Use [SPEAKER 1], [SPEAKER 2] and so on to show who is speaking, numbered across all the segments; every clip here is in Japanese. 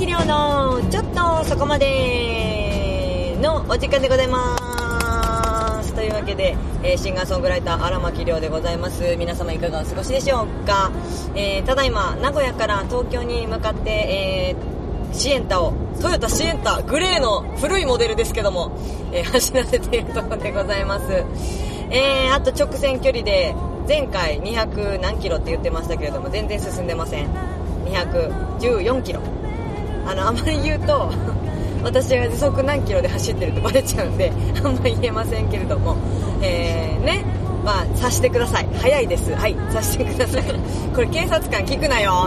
[SPEAKER 1] きりょうのちょっとそこまでのお時間でございます。というわけで、シンガーソングライター荒牧亮でございます。皆様いかがお過ごしでしょうか。ただいま名古屋から東京に向かって、シエンタをトヨタシエンタグレーの古いモデルですけども、走らせているところでございます。あと直線距離で前回200何キロって言ってましたけれども全然進んでません。214キロ。あまり言うと私が時速何キロで走ってるってバレちゃうんであんまり言えませんけれども、まあ察してください。早いです。はい、察してください。これ警察官聞くなよ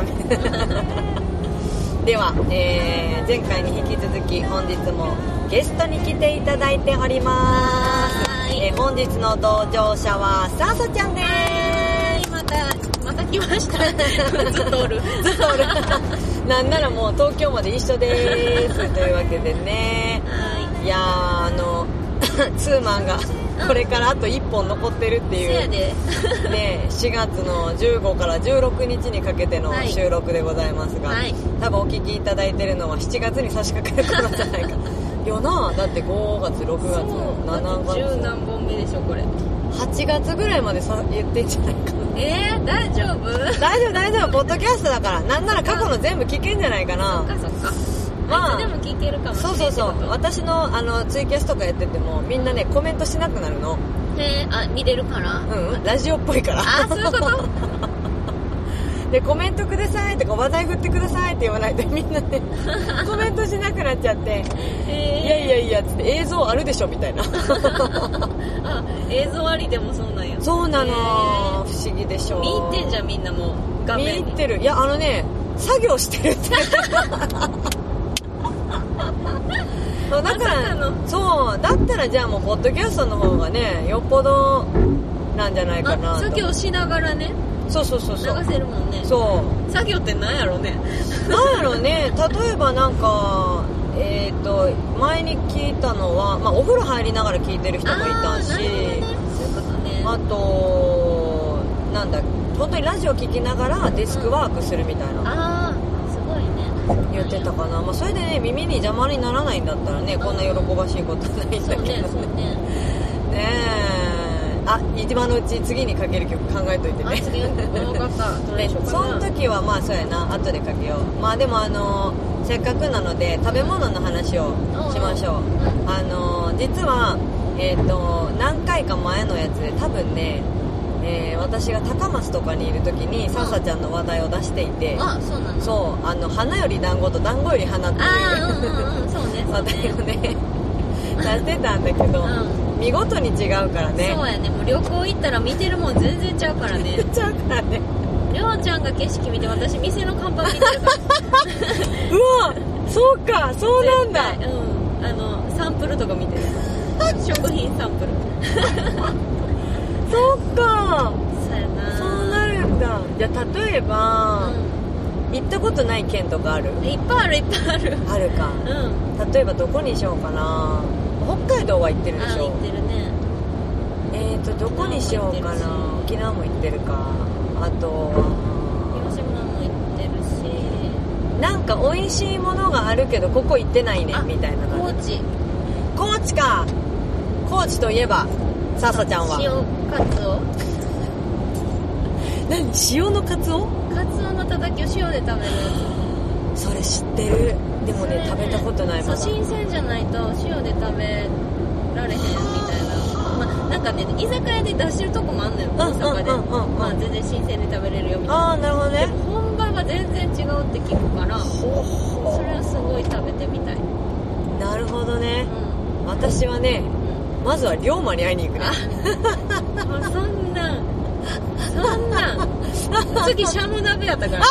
[SPEAKER 1] では、前回に引き続き本日もゲストに来ていただいております。本日の同乗者はささちゃんです。
[SPEAKER 2] また来ましたずっとおる
[SPEAKER 1] なんならもう東京まで一緒ですというわけでね、いやツーマンがこれからあと1本残ってるっていう、ね、4月の15から16日にかけての収録でございますが、多分お聞きいただいてるのは7月に差し掛かる頃じゃないかよな。だって5月6月7月
[SPEAKER 2] 10何本目でしょこれ。
[SPEAKER 1] 8月ぐらいまで言ってんじゃないかな。
[SPEAKER 2] 大丈夫
[SPEAKER 1] ポッドキャストだから。なんなら過去の全部聞けんじゃないかな。
[SPEAKER 2] そっか
[SPEAKER 1] まあ、
[SPEAKER 2] いつでも聞けるかもしれない。
[SPEAKER 1] そう私のツイキャスとかやっててもみんなねコメントしなくなるの。
[SPEAKER 2] 見れるから。
[SPEAKER 1] ラジオっぽいから。
[SPEAKER 2] そういうこと
[SPEAKER 1] でコメントくださいとか話題振ってくださいって言わないとみんなねコメントしなくなっちゃっていやつって映像あるでしょみたいな
[SPEAKER 2] 映像ありでもそうなんや。
[SPEAKER 1] そうなの、不思議でしょ。
[SPEAKER 2] 見入ってんじゃんみんなもう画面に。
[SPEAKER 1] 見入ってる。いや作業してるってだからそうだったらじゃあもうポッドキャストの方がねよっぽどなんじゃないかなと。
[SPEAKER 2] 作業しながらね。
[SPEAKER 1] そう流
[SPEAKER 2] せるもんね。
[SPEAKER 1] そう
[SPEAKER 2] 作業って何やろうね
[SPEAKER 1] 例えばなんか前に聞いたのは、お風呂入りながら聞いてる人もいたし、
[SPEAKER 2] そういうことね。
[SPEAKER 1] あとなんだ本当にラジオ聞きながらデスクワークするみたいな、
[SPEAKER 2] すごいね
[SPEAKER 1] 言ってたかな。それでね耳に邪魔にならないんだったらねこんな喜ばしいことはないんだけどね。今のうち次にかける曲考えといてね。
[SPEAKER 2] 次分かったどれでしょうかな。
[SPEAKER 1] その時はそうやな後でかけよう。でもせっかくなので食べ物の話をしましょう。実は何回か前のやつで多分ね、私が高松とかにいる時にささちゃんの話題を出していて、
[SPEAKER 2] そうなの。
[SPEAKER 1] そう花より団子と団子より花っていう話題をね出してたんだけど、見事に違うからね。
[SPEAKER 2] そうやね。もう旅行行ったら見てるもん全然ちゃうからね
[SPEAKER 1] ちゃうからね。
[SPEAKER 2] りょうちゃんが景色見て私店の看板見てるから
[SPEAKER 1] うわそうかそうなんだ。
[SPEAKER 2] サンプルとか見てる食品サンプル
[SPEAKER 1] そうか
[SPEAKER 2] そうやな。
[SPEAKER 1] そうなるんだ。じゃあ例えば、行ったことない県とかある？
[SPEAKER 2] いっぱいある
[SPEAKER 1] あるか。例えばどこにしようかな。北海道は行ってるでしょ。
[SPEAKER 2] 行ってるね。
[SPEAKER 1] どこにしようかな。沖縄も行ってるか。あと
[SPEAKER 2] 広島も行ってるし、
[SPEAKER 1] なんか美味しいものがあるけどここ行ってないねみたいな。
[SPEAKER 2] 高知
[SPEAKER 1] か。高知といえばささちゃんは
[SPEAKER 2] 塩カツオ。
[SPEAKER 1] 何？塩のカツオ？
[SPEAKER 2] カツオのたたきを塩で食べるや
[SPEAKER 1] つ。それ知ってる。でもね食べたことない。まだ
[SPEAKER 2] 新鮮じゃないと塩で食べられへんみたいな。なんかね居酒屋で出してるとこもあんのよ大阪で。全然新鮮で食べれるよみたいな。
[SPEAKER 1] なるほどね。
[SPEAKER 2] でも本場は全然違うって聞くからそれはすごい食べてみたい。
[SPEAKER 1] なるほどね。私はねまずは龍馬に会いに行くね。
[SPEAKER 2] そんなん次シャム鍋やったから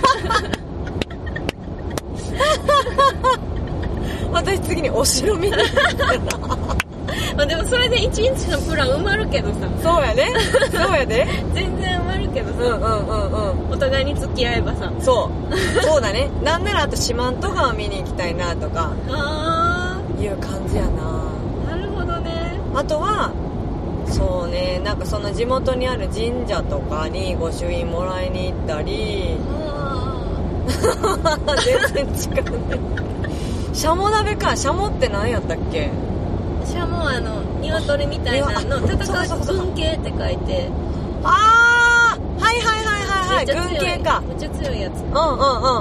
[SPEAKER 1] 私次にお城見に行く
[SPEAKER 2] でもそれで1日のプラン埋まるけどさ。
[SPEAKER 1] そうやね
[SPEAKER 2] 全然埋まるけどさ、お互いに付き合えばさ。
[SPEAKER 1] そうだね。なんならあと四万十川見に行きたいなとかいう感じやな。
[SPEAKER 2] なるほどね。
[SPEAKER 1] あとはそうねなんかその地元にある神社とかに御朱印もらいに行ったり全然違うね。シャモ鍋か。シャモって何やったっけ？
[SPEAKER 2] シャモは鶏みたいなの戦う軍系って書いて、
[SPEAKER 1] あー、はいはいはいはいはい、軍系か。
[SPEAKER 2] めっちゃ強いやつ。
[SPEAKER 1] うんうんうん。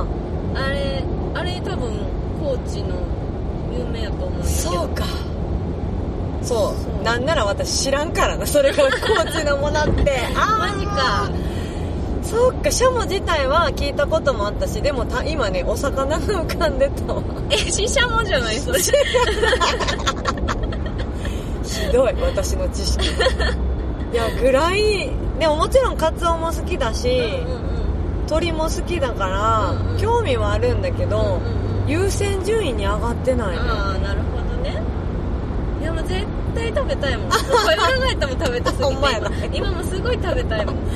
[SPEAKER 2] あれ多分高知の有名やと思うんだけど。
[SPEAKER 1] そうか。そう。なんなら私知らんからな、それが高知のものって。
[SPEAKER 2] マジか。
[SPEAKER 1] そうか、シャモ自体は聞いたこともあったし、でも今ね、お魚が浮かんでたわ。
[SPEAKER 2] シシャモじゃないそれ。
[SPEAKER 1] ひどい、私の知識。いや、ぐらい、でももちろんカツオも好きだし、鳥も好きだから、興味はあるんだけど、優先順位に上がってないね。
[SPEAKER 2] ああ、なるほどね。いや、もう絶対食べたいもん。これ考えても食べたすぎて今もすごい食べたいもん。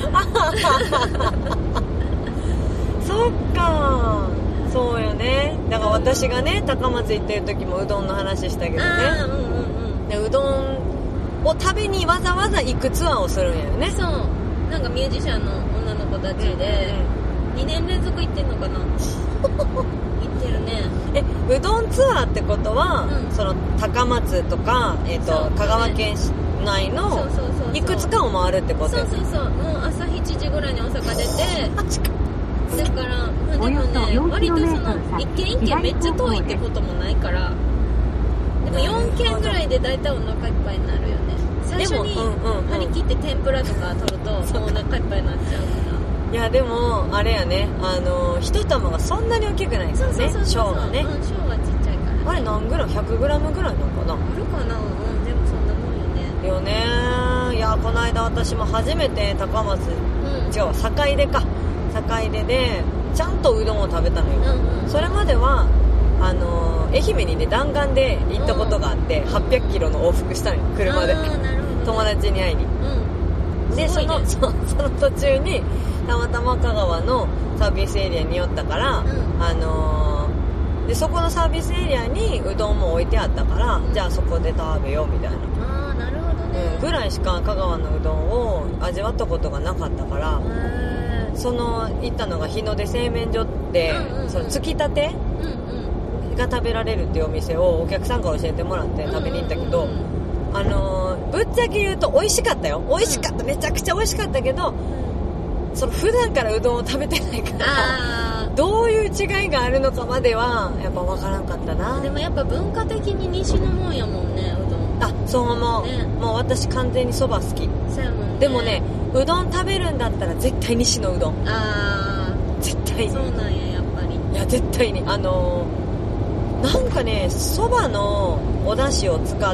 [SPEAKER 1] そっか、そうよね。だから私がね、高松行ってる時もうどんの話したけどね、でうどんを食べにわざわざ行くツアーをするんやよね。
[SPEAKER 2] そう、なんかミュージシャンの女の子たちで、2年連続行ってんのかな。行ってるね。
[SPEAKER 1] うどんツアーってことは、その高松とか、香川県内のいくつかを回るってこと？
[SPEAKER 2] そうそうそう。もう朝7時ぐらいに大阪出て、だからでもね、割とその一軒一軒めっちゃ遠いってこともないから、でも4軒ぐらいで大体お腹いっぱいになるよね。最初に張り切って天ぷらとか取るともうお腹いっぱいになっちゃうから。
[SPEAKER 1] いやでもあれやね、一玉がそんなに大きくないですよね。小がね、
[SPEAKER 2] 小がちっちゃいから、
[SPEAKER 1] あれ何グラム？ 100 グラムぐらいなのかな。
[SPEAKER 2] あるかな。でもそんなもんよね。
[SPEAKER 1] いや、この間私も初めて高松、違う、坂出か、坂出でちゃんとうどんを食べたのよ。それまでは愛媛にね、弾丸で行ったことがあって、800キロの往復したのよ、車で。友達に会いに。で、その途中にたまたま香川のサービスエリアに寄ったから、でそこのサービスエリアにうどんも置いてあったから、じゃあそこで食べようみたいな。
[SPEAKER 2] ああ、なるほどね。
[SPEAKER 1] ぐらいしか香川のうどんを味わったことがなかったから、行ったのが日の出製麺所って、そのつきたてが食べられるっていうお店をお客さんから教えてもらって食べに行ったけど、ぶっちゃけ言うと美味しかったよ。美味しかった、めちゃくちゃ美味しかったけど、その普段からうどんを食べてないから、どういう違いがあるのかまではやっぱ分からんかったな。
[SPEAKER 2] でもやっぱ文化的に西のもんやもんね、うどん。
[SPEAKER 1] そう思う、ね、もう私完全にそば好き。
[SPEAKER 2] そうやもんね。
[SPEAKER 1] でもね、うどん食べるんだったら絶対西のうどん。絶対に。
[SPEAKER 2] そうなんや、やっぱり。
[SPEAKER 1] いや、絶対になんかね、そばのお出汁を使って、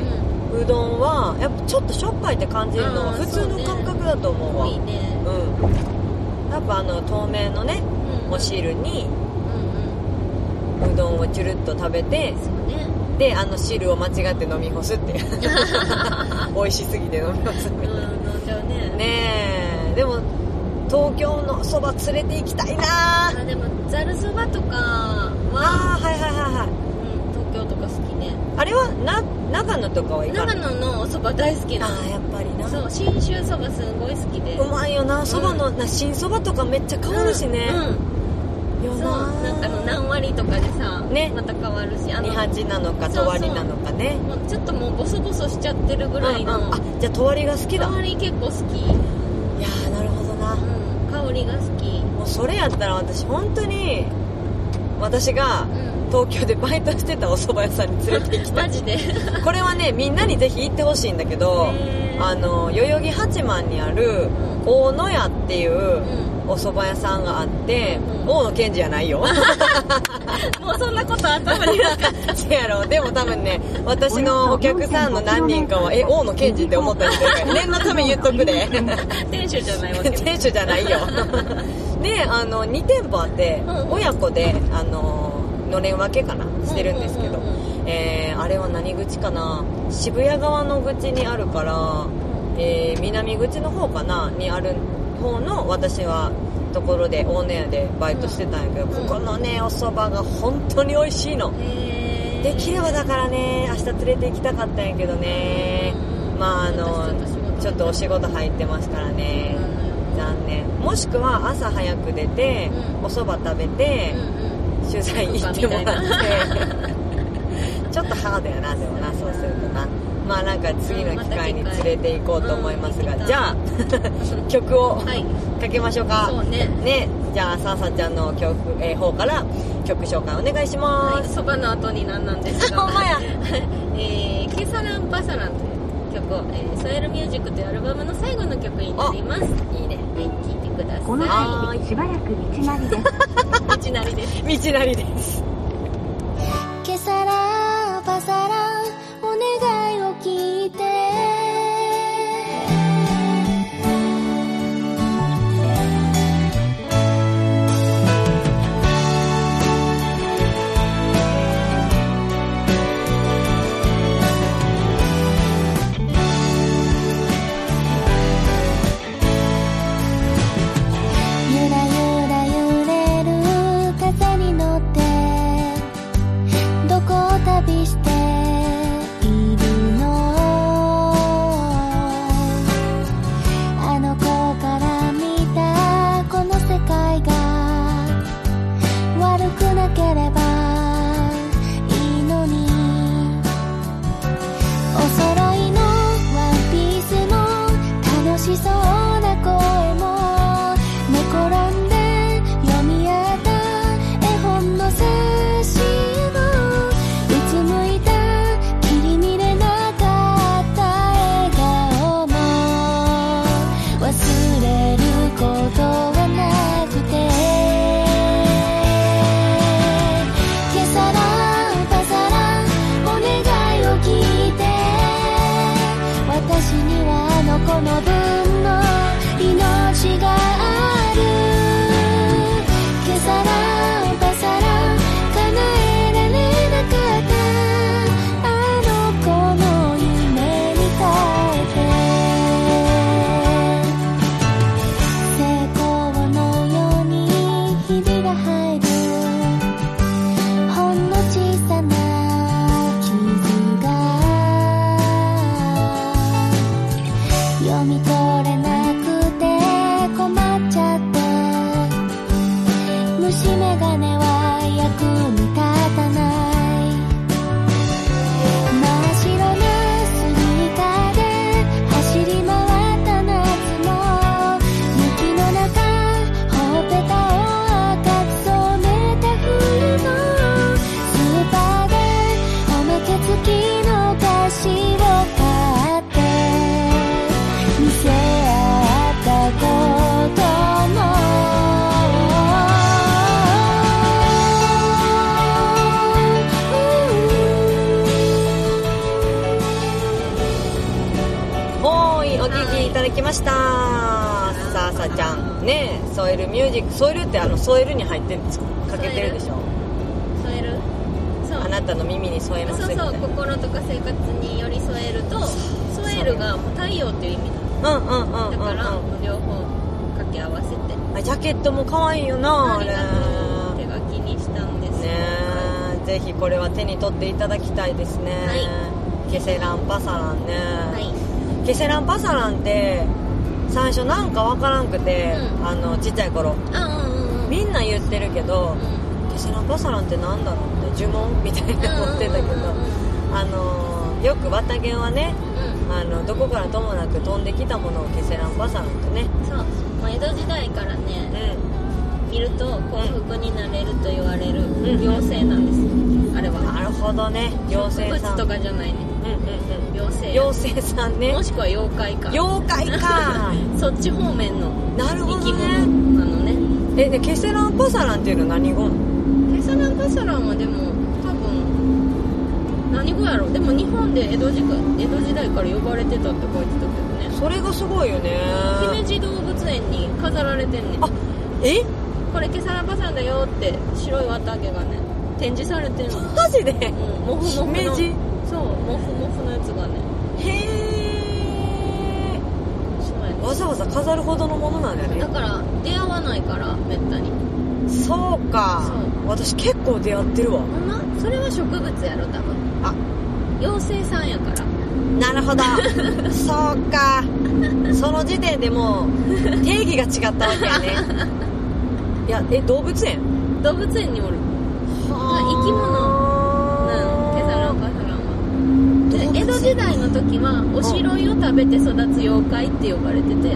[SPEAKER 1] うどんはやっぱちょっとしょっぱいって感じるのは普通の感覚だと思うわ。
[SPEAKER 2] いいね。
[SPEAKER 1] やっぱ透明のね、お汁にうどんをチュルッと食べて、で汁を間違って飲み干すっていう美味しすぎて飲み干すみたいな。
[SPEAKER 2] 飲んじゃうね。
[SPEAKER 1] ねえ、でも東京のそば連れて行きたいな。
[SPEAKER 2] でもざるそばとかは、
[SPEAKER 1] はいはいはいはい、
[SPEAKER 2] 東京とか好きね。
[SPEAKER 1] あれは長野とかは行かない？
[SPEAKER 2] 長野のおそば大好きなの。
[SPEAKER 1] やっぱりな。
[SPEAKER 2] そう、信州そばすごい好きで。
[SPEAKER 1] うまいよな、そばの新そばとかめっちゃ変わるしね。
[SPEAKER 2] そう、なんか何割とかでさ、また変わるし、
[SPEAKER 1] 二八なのかとわりなのかね。
[SPEAKER 2] もうちょっともうボソボソしちゃってるぐらいの。
[SPEAKER 1] じゃあとわりが好きだ。
[SPEAKER 2] とわり結構好き。
[SPEAKER 1] いやー、なるほどな。
[SPEAKER 2] 香りが好き。
[SPEAKER 1] もうそれやったら私本当に、私が東京でバイトしてたお蕎麦屋さんに連れて行きたい。
[SPEAKER 2] マジで
[SPEAKER 1] これはね、みんなにぜひ行ってほしいんだけど、代々木八幡にある大野屋っていうお蕎麦屋さんがあって、大野健二じゃないよ
[SPEAKER 2] もうそんなこと頭になかった
[SPEAKER 1] 違うやろ。でも多分ね、私のお客さんの何人かは大野健二って思ったみたいな。念のため言っとくで
[SPEAKER 2] 店主じゃないわけね。
[SPEAKER 1] 店主じゃないよで、2店舗あって、親子でのれん分けかなしてるんですけど、あれは何口かな、渋谷側の口にあるから、南口の方かなにある方の、私はところで大野屋でバイトしてたんやけど、ここのねお蕎麦が本当に美味しいの。できればだからね、明日連れて行きたかったんやけどね、まあちょっとお仕事入ってますからね、 何年、もしくは朝早く出て、お蕎麦食べて、取材行ってもらってちょっとハードやなでもな、そうするとな。まあなんか次の機会に連れて行こうと思いますが、じゃあ曲をかけましょうか。
[SPEAKER 2] そうね。
[SPEAKER 1] ね、じゃあさあさちゃんの曲、方から曲紹介お願いします。
[SPEAKER 2] そばの後になんですが
[SPEAKER 1] ほんまや
[SPEAKER 2] ケサランパサランという曲を、ソエルミュージックというアルバムの最後の曲になります。いいね。聴いてください。
[SPEAKER 3] この先しばらく道なりです
[SPEAKER 2] 道なりです。
[SPEAKER 1] 道なりです。
[SPEAKER 4] ケサランパサランお願いを聞いて、ゆらゆら揺れる風に乗ってどこを旅しているの、あの子から見たこの世界が悪くなければいいのに、お揃いのワンピースも楽しそうな声も寝転んで読み合った絵本の写真もうつむいた切り見れなかった笑顔も忘れることはなくて、ケサランパサランお願いを聞いて、私にはあの子の分の命がある、ケサランパサラン叶えられなかったあの子の夢に変えて、成功のように日々が入るほんの小さな傷が読み取れなくて困っちゃって、虫眼鏡は役に立たない、真っ白なスニーカーで走り回った夏も雪の中ほっぺたを赤く染めた冬も、スーパーでおまけ付きのお菓子を買って見せ合ったことも、
[SPEAKER 1] おーい、お聴きいただきました。さあさちゃんね、ソエルミュージック、ソエルってソエルに入ってかけてるでしょ。
[SPEAKER 2] 添える。そう。
[SPEAKER 1] あなたの耳に添えます
[SPEAKER 2] そうそう、
[SPEAKER 1] みたいな。
[SPEAKER 2] 心とか生活に寄り添えると、添えるがもう太陽っていう意味なの。だからもう両方掛け合わせて。
[SPEAKER 1] ジャケットも可愛いよな、あれ。
[SPEAKER 2] ありがとう。手書きにしたんですよ。
[SPEAKER 1] ねえ、ぜひこれは手に取っていただきたいですね。
[SPEAKER 2] はい。
[SPEAKER 1] ケセランパサランね。
[SPEAKER 2] はい。
[SPEAKER 1] ケセランパサランって最初なんかわからんくて、ちっちゃい頃みんな言ってるけど、ケセランパサランってなんだろうって呪文みたいな思ってたけど、よく綿毛はね、どこからともなく飛んできたものをケセランパサランとね。
[SPEAKER 2] そう、まあ、江戸時代からね、見ると幸福になれると言われる妖精なんです、あれは。
[SPEAKER 1] なるほどね、妖精さん。
[SPEAKER 2] 植物とかじゃないね。妖
[SPEAKER 1] 精さんね。
[SPEAKER 2] もしくは妖怪か。
[SPEAKER 1] 妖怪か
[SPEAKER 2] そっち方面の
[SPEAKER 1] なるほどね、
[SPEAKER 2] 生き物なのね。
[SPEAKER 1] でケセランパサランっていうのは何語なの？
[SPEAKER 2] ケセランパサランはでも多分何語やろ。でも日本で江戸時代から呼ばれてたって書いてたけどね。
[SPEAKER 1] それがすごいよね。
[SPEAKER 2] 姫路動物園に飾られてんねん。
[SPEAKER 1] あ、
[SPEAKER 2] これケセランパサランだよって白い綿毛がね展示されてんの。
[SPEAKER 1] マジで？
[SPEAKER 2] モフモフの。
[SPEAKER 1] 姫路？
[SPEAKER 2] そう、モフモフのやつがね。
[SPEAKER 1] へえ。わざわざ飾るほどのものなんだよね。
[SPEAKER 2] だから出会わないからめったに。
[SPEAKER 1] そうか。そう、私結構出会ってるわ。
[SPEAKER 2] ほんま？それは植物やろ多分。
[SPEAKER 1] あ、
[SPEAKER 2] 妖精さんやから。
[SPEAKER 1] なるほどそうか、その時点でもう定義が違ったわけやね。いや動物園
[SPEAKER 2] 動物園におる生き物ケザランカサランは。で江戸時代の時はおしろいを食べて育つ妖怪って呼ばれてて、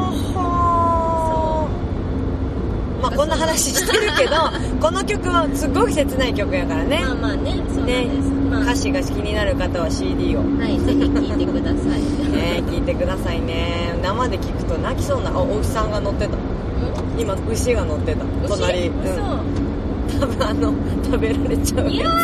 [SPEAKER 1] まあこんな話してるけどこの曲はすごい切ない曲やからね。
[SPEAKER 2] まあまあね、そうなんです、まあ、
[SPEAKER 1] 歌詞が気になる方は CD を
[SPEAKER 2] はいぜひ聴いてください
[SPEAKER 1] ね、聞いてくださいね。生で聞くと泣きそうな。お牛さんが乗ってた。今牛が乗ってた隣。
[SPEAKER 2] 嘘、
[SPEAKER 1] 多分食べられちゃうやつ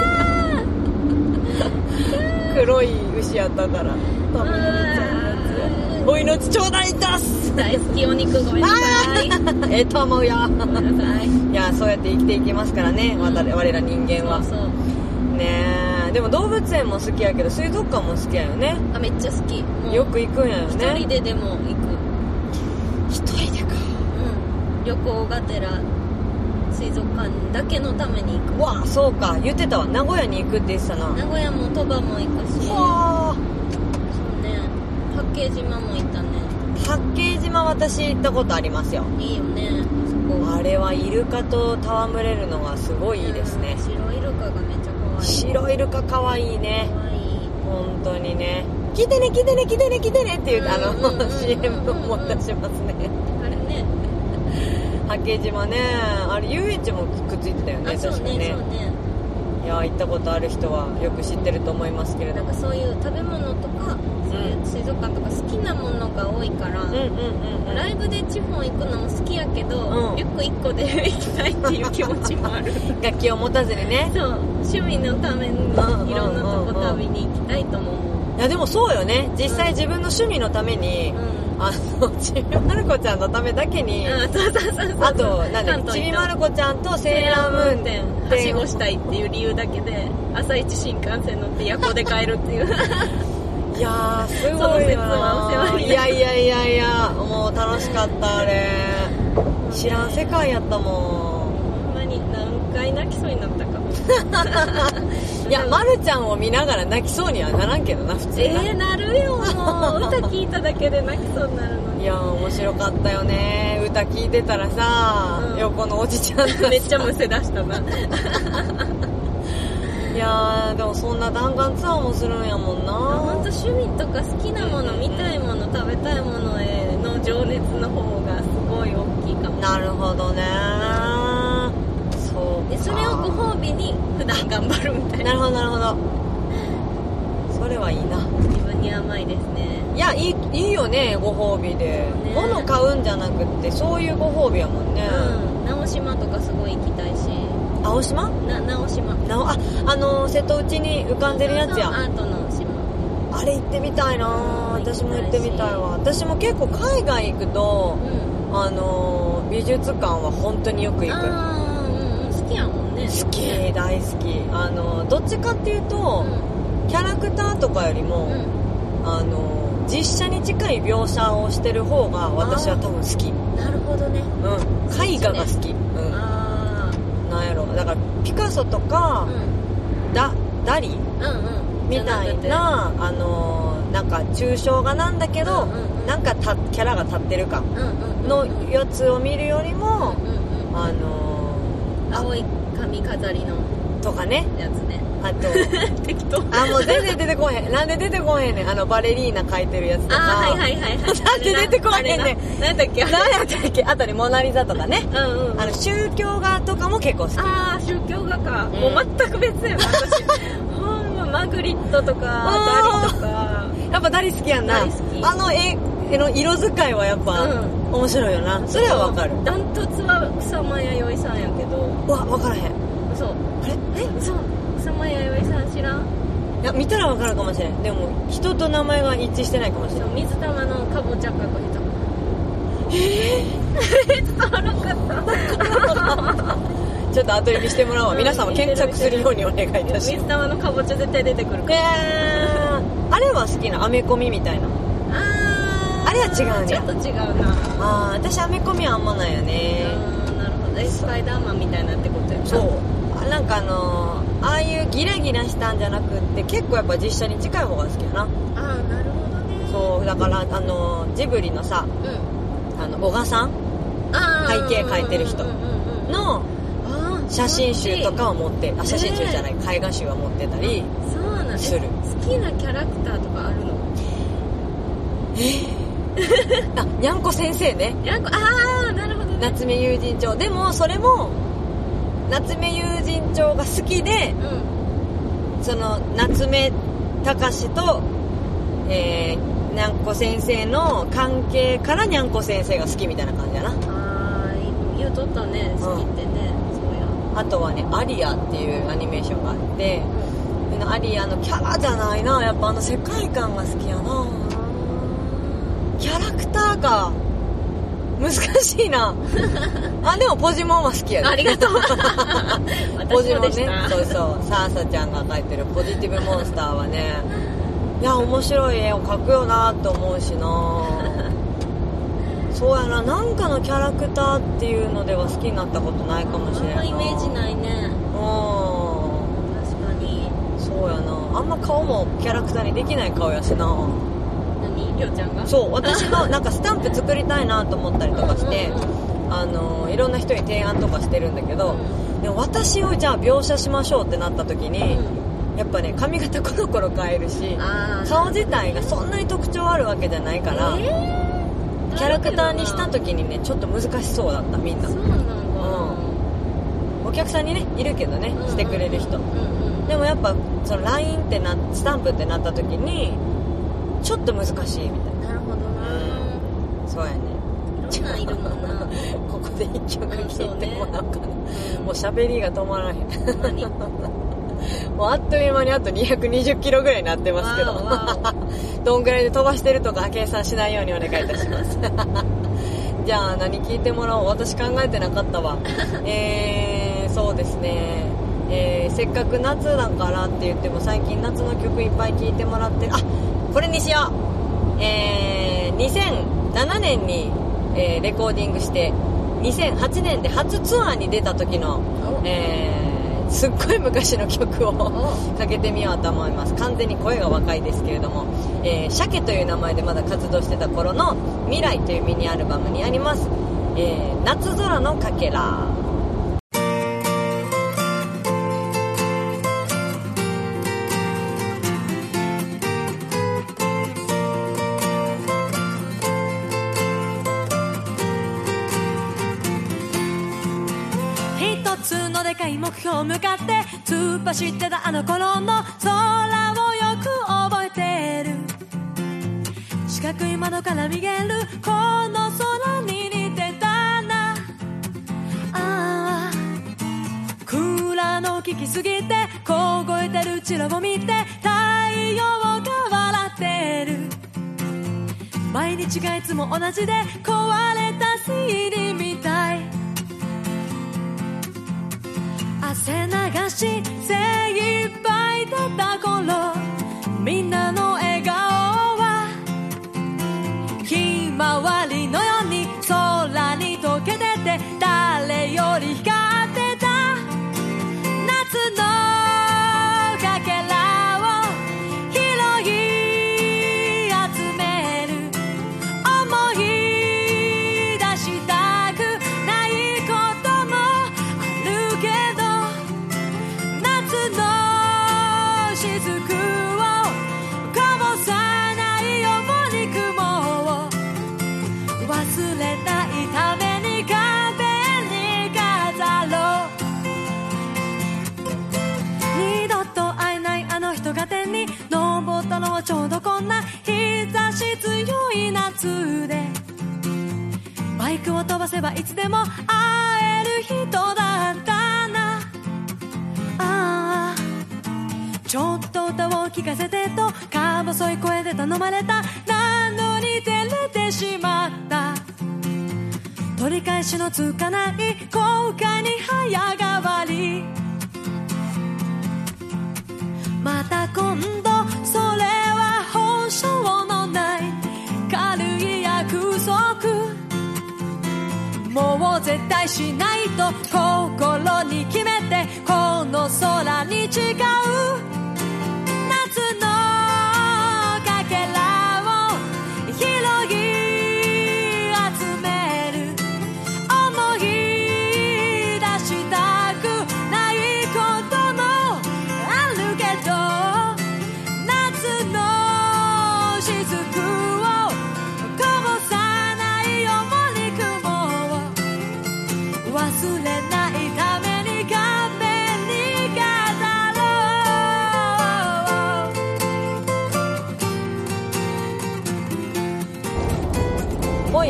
[SPEAKER 1] 黒い牛やったから食べられちゃうやつや。お命ちょうだいだす。
[SPEAKER 2] 大好きお肉ごめんなさい
[SPEAKER 1] と思うよ。
[SPEAKER 2] ごめんなさい。
[SPEAKER 1] いやそうやって生きていきますからね、我ら人間は。
[SPEAKER 2] そう
[SPEAKER 1] ねえ。でも動物園も好きやけど水族館も好きやよね。
[SPEAKER 2] あ、めっちゃ好き。もう
[SPEAKER 1] よく行くんやよね。
[SPEAKER 2] 一人ででも行く。
[SPEAKER 1] 一人でか。
[SPEAKER 2] うん。旅行がてら水族館だけのために行く。
[SPEAKER 1] わあそうか、言ってたわ。名古屋に行くって言ってたな。
[SPEAKER 2] 名古屋も鳥羽も行くし。
[SPEAKER 1] はあ。
[SPEAKER 2] そうね。八景島も行ったね。
[SPEAKER 1] 八景島私行ったことありますよ。
[SPEAKER 2] いいよね。そこ。
[SPEAKER 1] あれはイルカと戯れるのがすごいいいですね。
[SPEAKER 2] 白イルカがめっちゃ可愛い。
[SPEAKER 1] 白イルカ可愛いね。
[SPEAKER 2] 可愛い。
[SPEAKER 1] 本当にね。来てね来てね来てね来てねって言うCM も出しますね。
[SPEAKER 2] あれね。
[SPEAKER 1] 八景島ね、あれ遊園地もくっついてたよね。
[SPEAKER 2] あ、そうね、そうね。
[SPEAKER 1] いや行ったことある人はよく知ってると思いますけれども、
[SPEAKER 2] なんかそういう食べ物とか、そういう水族館とか好きなものが多いから、ライブで地方行くのも好きやけど、リュック1個で行きたいっていう気持ちもある
[SPEAKER 1] 楽器を持たずにね。
[SPEAKER 2] そう趣味のためにいろんなとこ旅に行きたいとも思う。
[SPEAKER 1] いやでもそうよね、実際自分の趣味のために、ちびまる子ちゃんのためだけに、あとなんだちびまる子ちゃんとセーラームーン店
[SPEAKER 2] はしごしたいっていう理由だけで朝一新幹線乗って夜行で帰るっていう
[SPEAKER 1] いやーすごいよな。いやもう楽しかったあれ。知らん世界やったもん。
[SPEAKER 2] ほんまに何回泣きそうになったかも
[SPEAKER 1] いやまるちゃんを見ながら泣きそうにはならんけどな普通な。
[SPEAKER 2] なるよもう歌聞いただけで泣きそうになるのに。
[SPEAKER 1] いや面白かったよね。歌聞いてたらさ、横のおじちゃんが
[SPEAKER 2] めっちゃむせ出したな。
[SPEAKER 1] いやーでもそんな弾丸ツアーもするんやもんな。
[SPEAKER 2] 本当趣味とか好きなもの、見たいもの、食べたいものへの情熱の方がすごい大きいかも。
[SPEAKER 1] なるほどね。そう
[SPEAKER 2] でそれをご褒美に普段頑張るみたいな。
[SPEAKER 1] なるほどなるほど。それはいいな。
[SPEAKER 2] 自分に甘いですね。
[SPEAKER 1] いやいいよねご褒美で、物買うんじゃなくってそういうご褒美やもんね。
[SPEAKER 2] 直島とかすごい行きたいし。
[SPEAKER 1] 青島？
[SPEAKER 2] 直島。
[SPEAKER 1] 瀬戸内に浮かんでるやつや。
[SPEAKER 2] アートの島。あ
[SPEAKER 1] れ行ってみたいな。私も行ってみたいわ。私も結構海外行くと、美術館は本当によく行く。
[SPEAKER 2] 好きやもんね。
[SPEAKER 1] 好き、大好き。どっちかっていうと、キャラクターとかよりも、実写に近い描写をしてる方が私は多分好き。
[SPEAKER 2] なるほどね。
[SPEAKER 1] 絵画が好き。なんやろ、だからピカソとか、ダリみたいな、なんか抽象画なんだけど、なんかキャラが立ってる感のやつを見るよりも、
[SPEAKER 2] 青い髪飾りの
[SPEAKER 1] とかね、
[SPEAKER 2] やつね。
[SPEAKER 1] あと
[SPEAKER 2] 適当。
[SPEAKER 1] もう全然出てこへん。なんで出てこへんねん。バレリーナ描いてるやつとか。
[SPEAKER 2] はい
[SPEAKER 1] なんで出てこへんねん。
[SPEAKER 2] 何だっけ
[SPEAKER 1] あとにモナリザとかね。宗教画とかも結構好き。
[SPEAKER 2] 宗教画か。もう全く別やな、私。ほんま、マグリットとか、ダリとか。
[SPEAKER 1] やっぱダリ好きやんな。
[SPEAKER 2] 大好き。
[SPEAKER 1] 絵の色使いはやっぱ、面白いよな。それはわかる。
[SPEAKER 2] ダントツは草間彌生さんやけど。
[SPEAKER 1] わからへん。
[SPEAKER 2] そう。そう。草間彌生さん知らん？
[SPEAKER 1] いや見たらわかるかもしれん。でも人と名前が一致してないかもしれない。
[SPEAKER 2] 水玉のかぼちゃかこ下手。伝わらなかった。
[SPEAKER 1] ちょっと後読みしてもらおう。皆さんも検索するようにお願いいたします。
[SPEAKER 2] 水玉のかぼちゃ絶対出てくるから。
[SPEAKER 1] あれは好きなアメコミみたいな。あれは違うね。
[SPEAKER 2] ちょっと違うな。
[SPEAKER 1] 私アメコミはあんまないよね。
[SPEAKER 2] なるほど。スパイダーマンみたいなってことやな。
[SPEAKER 1] そう。なんかああいうギラギラしたんじゃなくって結構やっぱ実写に近い方が好きやな。
[SPEAKER 2] ああ、なるほどね。
[SPEAKER 1] そうだからジブリのさ、小賀さん、背景描いてる人の写真集とかを持って写真集じゃない、絵画集は持ってたりする。
[SPEAKER 2] 好きなキャラクターとかあるの？
[SPEAKER 1] にゃんこ先生ね。
[SPEAKER 2] にゃんこ、ああ、なるほどね。
[SPEAKER 1] 夏目友人帳。でもそれも夏目友人帳が好きで、その夏目隆とにゃんこ先生の関係からにゃんこ先生が好きみたいな感じやな。
[SPEAKER 2] ああ、言うとったね、好きってね。そうや。あ
[SPEAKER 1] とはね、アリアっていうアニメーションがあって、アリアのキャラじゃないな、やっぱ世界観が好きやな。キャラクターか難しいな。でもポジモンは好きやで。
[SPEAKER 2] ありがとう。
[SPEAKER 1] ポジモンね、そうそう、サーサちゃんが描いてるポジティブモンスターはね、いや面白い絵を描くよなって思うしな。そうやな、なんかのキャラクターっていうのでは好きになったことないかもしれない。
[SPEAKER 2] イメージないね。確かに。
[SPEAKER 1] そうやな、あんま顔もキャラクターにできない顔やしな。
[SPEAKER 2] 何、りょうちゃんが？
[SPEAKER 1] そう、私のなんかスタンプ作りたいなと思ったりとかしていろんな人に提案とかしてるんだけど、でも私をじゃあ描写しましょうってなった時に、やっぱね、髪型コロコロ変えるし、顔自体がそんなに特徴あるわけじゃないから、キャラクターにした時にね、ちょっと難しそうだった、みんな。
[SPEAKER 2] そうなんだ。
[SPEAKER 1] お客さんにね、いるけどね、してくれる人。でもやっぱその LINE ってスタンプってなった時にちょっと難しいみたいな。
[SPEAKER 2] なるほどな。
[SPEAKER 1] そうやね。
[SPEAKER 2] いろんないるもんな。
[SPEAKER 1] ここで一曲聴いてもらおうかな。もう喋りが止まらへん。もうあっという間にあと220キロぐらいになってますけど、どんぐらいで飛ばしてるとか計算しないようにお願いいたします。じゃあ何聴いてもらおう。私考えてなかったわ。そうですね、せっかく夏だからって言っても最近夏の曲いっぱい聴いてもらってる。これにしよう。2007年に、レコーディングして2008年で初ツアーに出た時の、すっごい昔の曲をかけてみようと思います。完全に声が若いですけれども、鮭という名前でまだ活動してた頃の未来というミニアルバムにあります、夏空のかけら。
[SPEAKER 5] 目標向かって突っ走ってたあの頃の空をよく覚えてる。四角い窓から見えるこの空に似てたな。蔵の聞きすぎて凍えてるチラを見て太陽が笑ってる。毎日がいつも同じで壊れた CD みたい。汗流し精一杯だった頃、みんなの笑顔はひまわりのように空に溶けてて誰より光ってた。夏のかけらを拾い集める。思い出したくないこともあるけど、夏の雫をこぼさないように雲を忘れないために壁に飾ろう。二度と会えないあの人が天に登ったのはちょうどこんな日差し強い夏で、バイクを飛ばせばいつでも会える人だったな。ちょっと歌を聴かせてとか細い声で頼まれた。なのに照れてしまった。取り返しのつかない後悔に早変わり。また今度それは保証のない軽い約束。もう絶対しないと心に決めてこの空に誓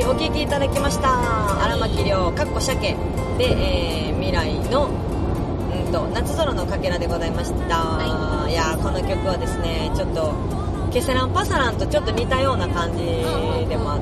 [SPEAKER 1] お聴きいただきました。荒牧亮かっこ鮭で、未来の夏空のかけらでございました、はい、いやこの曲はですねちょっとケセランパサランとちょっと似たような感じでもあって、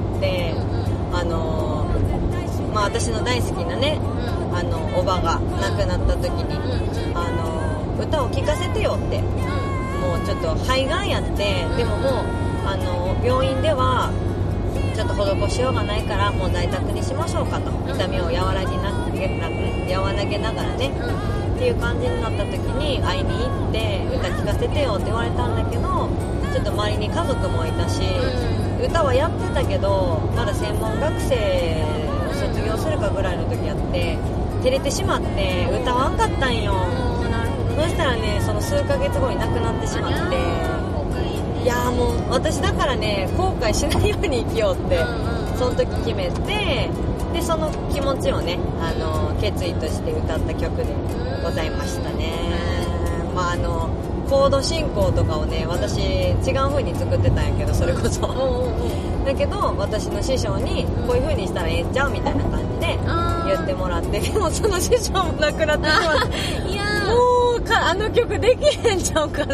[SPEAKER 1] 私の大好きなね、おばが亡くなった時に、歌を聴かせてよって、もうちょっと肺がんやって、でももう病院ではちょっと施しようがないからもう在宅にしましょうかと、痛みを和らげながらね、っていう感じになった時に会いに行って歌聴かせてよって言われたんだけど、ちょっと周りに家族もいたし、歌はやってたけどまだ専門学生を卒業するかぐらいの時やって照れてしまって歌わんかったんよ。そしたらねその数ヶ月後に亡くなってしまって、いやもう私だからね後悔しないように生きようってその時決めて、でその気持ちをね決意として歌った曲でございましたね。コード進行とかをね私違う風に作ってたんやけど、それこそだけど私の師匠にこういう風にしたらええんちゃうみたいな感じで言ってもらって、でもその師匠も亡くなってしまっていやもうあの曲できへんちゃうから、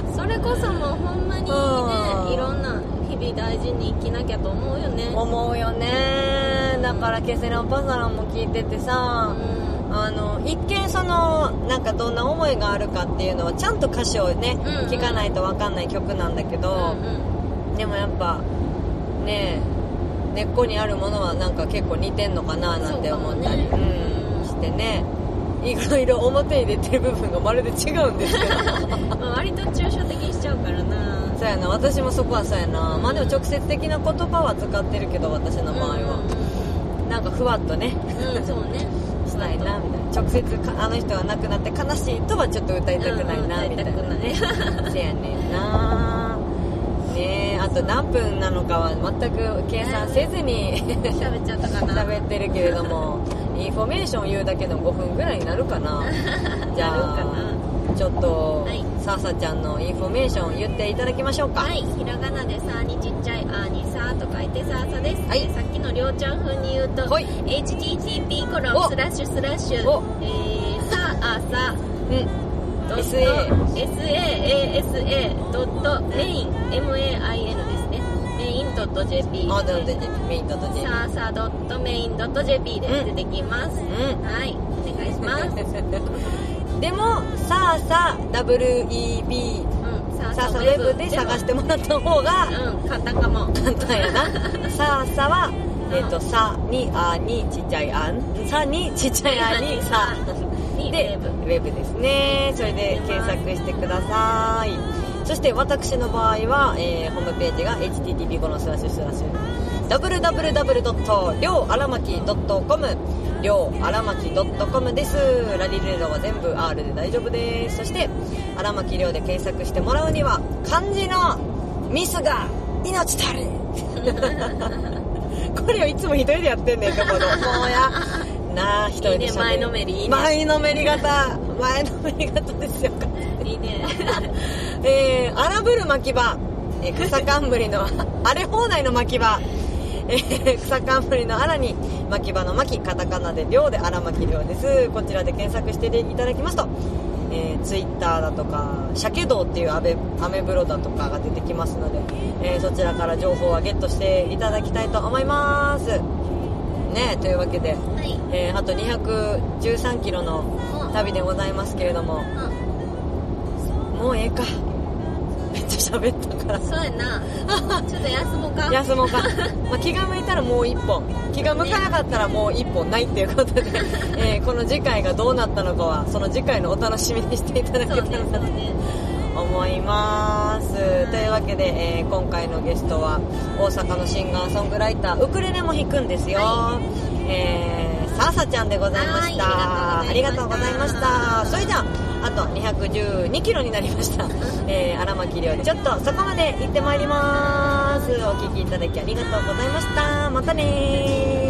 [SPEAKER 2] それこそもうほんまにねいろんな日々大事に生きなきゃと思うよね。
[SPEAKER 1] 思うよね。だからケセランパサランも聞いててさ、一見そのなんかどんな思いがあるかっていうのはちゃんと歌詞をね、聞かないと分かんない曲なんだけど、でもやっぱね根っこにあるものはなんか結構似てんのかななんて思ったり、してね、いろいろ表に出てる部分がまるで違うんですけど
[SPEAKER 2] 割と抽象的にしちゃうからな。
[SPEAKER 1] そうやな、私もそこはそうやな。でも直接的な言葉は使ってるけど私の場合は、なんかふわっとね、
[SPEAKER 2] そうね
[SPEAKER 1] したいなみたいな。直接あの人が亡くなって悲しいとはちょっと歌いたくないなみたいなね。せやねんなね。あと何分なのかは全く計算せずに
[SPEAKER 2] 喋っちゃったかな。
[SPEAKER 1] 喋ってるけれどもインフォメーション言うだけでも5分ぐらいになるかなじゃあちょっと、さあさちゃんのインフォメーション言っていただきましょうか。
[SPEAKER 2] はい、ひらがなでさにちっちゃいあにさと書いてさあさです。
[SPEAKER 1] はい、
[SPEAKER 2] さっきのりょうちゃん風に言うと http:// さあさsaasa.main ですね。main.jp
[SPEAKER 1] あ、main.jp
[SPEAKER 2] さあさ .main.jp で出てきます。はい、お願いします
[SPEAKER 1] でもさあさ WEB さあさウェブで探してもらった方が
[SPEAKER 2] 簡単かも。
[SPEAKER 1] 簡単やなさあさはさにあにちっちゃいあんさにちっちゃいあにさでウェブですね。それで検索してください。そして私の場合は、ホームページが http://www.りょうあらまき .com りょうあらまき .com です。ラリルレロは全部 R で大丈夫です。そして荒牧亮で検索してもらうには漢字のミスが命たるこれをいつも一人でやってんねんかもうやなあ、一人でしゃべる。
[SPEAKER 2] 前のめりいいね。
[SPEAKER 1] 前のめり型ですよ。
[SPEAKER 2] いいね
[SPEAKER 1] 荒ぶる巻き場、草冠の荒れ放題の巻き場、草冠の荒に巻き場の巻き、カタカナで亮で荒牧亮です。こちらで検索していただきますと、ツイッターだとか鮭道っていうアメブロだとかが出てきますので、そちらから情報はゲットしていただきたいと思いますね。というわけで、あと213キロの旅でございますけれども、もうええか、めっちゃ喋ったから。
[SPEAKER 2] そうやなちょっと休もうか
[SPEAKER 1] 気が向いたらもう一本、気が向かなかったらもう一本ないっていうことで、この次回がどうなったのかはその次回のお楽しみにしていただけたらなと思います。というわけで、今回のゲストは大阪のシンガーソングライター、ウクレレも弾くんですよ、さあさちゃんでございました。ありがとうございました。それじゃあと212キロになりました荒牧亮でちょっとそこまで行ってまいります。お聞きいただきありがとうございました。またねー。